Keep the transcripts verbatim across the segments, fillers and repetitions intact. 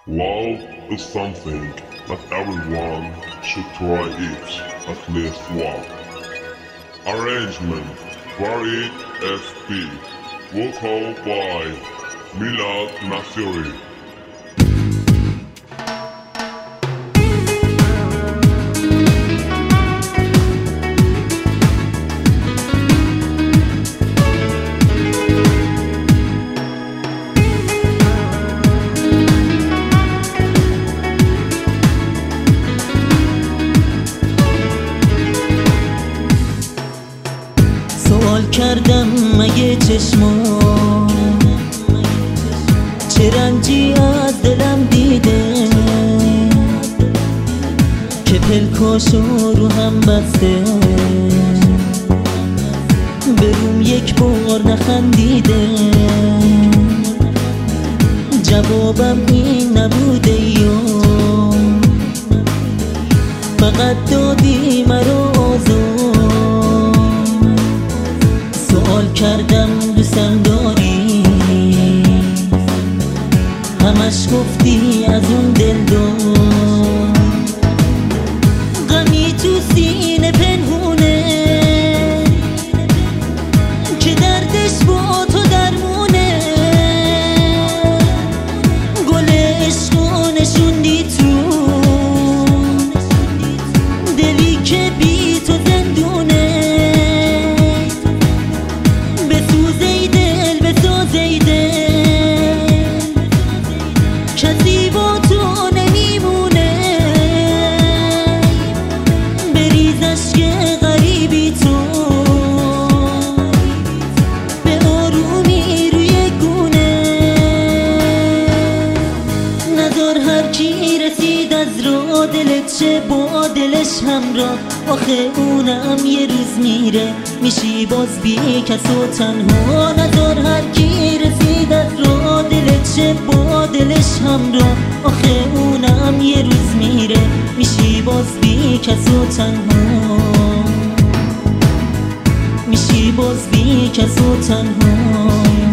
Love is something that everyone should try it at least once. Arrangement Farid F P. Vocal by Milad Nasiri. سوال کردم مگه چشمام چه رنجی از دلم دیده که پلکاشو رو هم بسته بروم یک بار نخندیده جوابم این نبوده یا فقط دادی مرا آزار سوال کردم دوستم داری همش گفتی از اون دل دار غمی تو سینه پنهونه که دردش با تو درمونه گل عشقو نشوندی تو دلی که بی تو زندونه کسی با تو نمیمونه بریز عشق غریبی تو به آرومی روی گونه نذار هر کی رسید از راه دلت چه با دلش همراه آخه اونم یه روز میره میشی باز بی کس و تنها نذار هر کی رسید از راه دلت چه با دلش همراه آخه اونم یه روز میره میشی باز بی کس و تنها میشی باز بی کس و تنها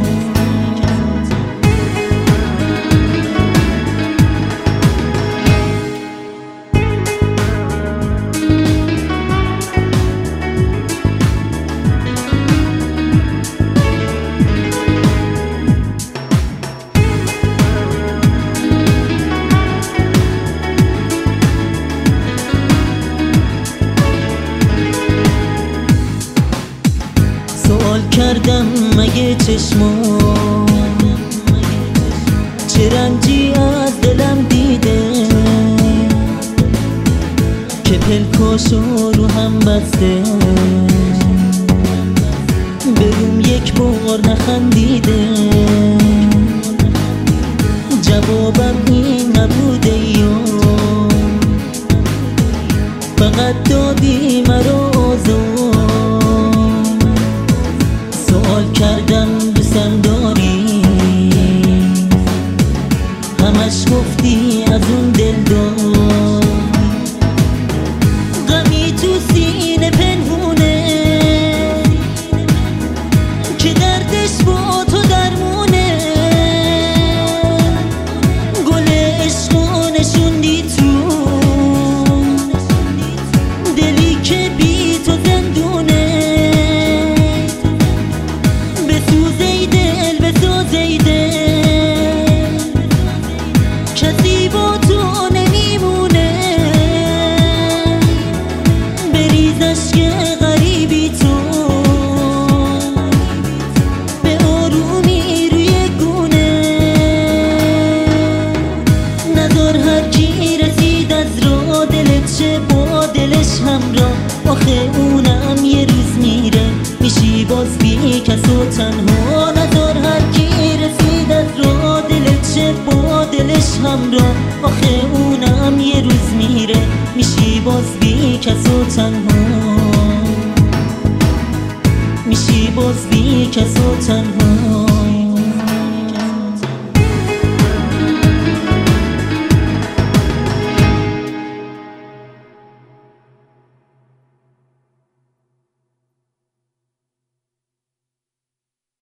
سوال کردم مگه چشمام چه رنجی از دلم دیده که پلکاشو رو هم بسته بروم یک بار نخندیده